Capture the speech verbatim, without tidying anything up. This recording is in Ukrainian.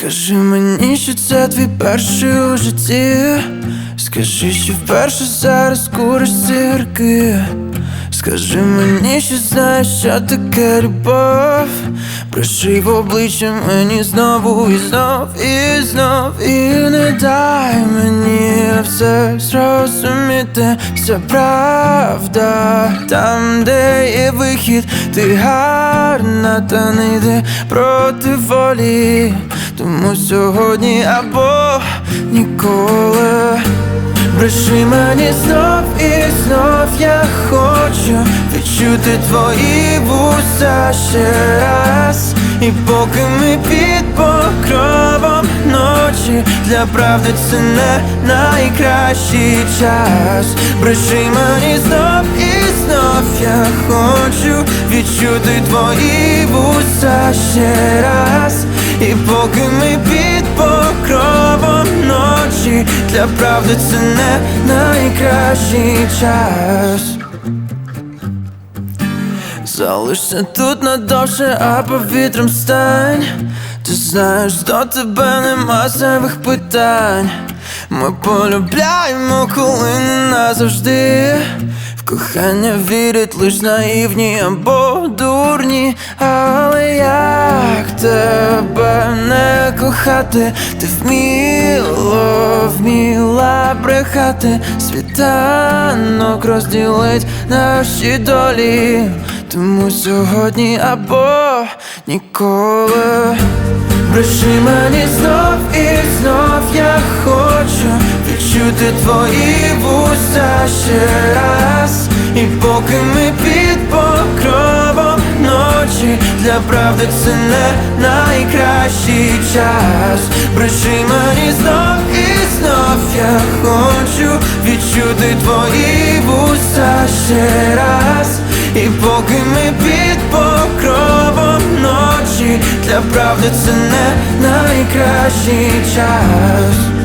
Скажи мені, що це твій перший у житті. Скажи, що вперше зараз куриш цигарки. Скажи мені, що знаєш, що таке любов. Бреши в обличчя мені знову і знов, і знов. І не дай мені все зрозуміти. Вся правда там, де є вихід. Ти гарна, та не йди проти волі. Тому сьогодні або ніколи. Бреши мені знов і знов, я хочу відчути твої вуса ще раз. І поки ми під покровом ночі, для правди це не найкращий час. Бреши мені знов і знов, я хочу відчути твої вуса ще раз. І поки ми під покровом ночі, для правди це не найкращий час. Залишся тут надовше, а повітрям стань. Ти знаєш, до тебе нема зайвих питань. Ми полюбляємо, коли не назавжди. В кохання вірять лиш наївні або дурні. Але як тебе не кохати? Ти вміло, вміла брехати. Світанок розділить наші долі. Тому сьогодні або ніколи. Бреши мені знов і знов, я хочу відчути твої вуса ще раз. І поки ми під покровом ночі, для правди це не найкращий час. Бреши мені знов і знов, я хочу відчути твої вуса ще раз. І поки ми під покровом ночі, для правди це не найкращий час.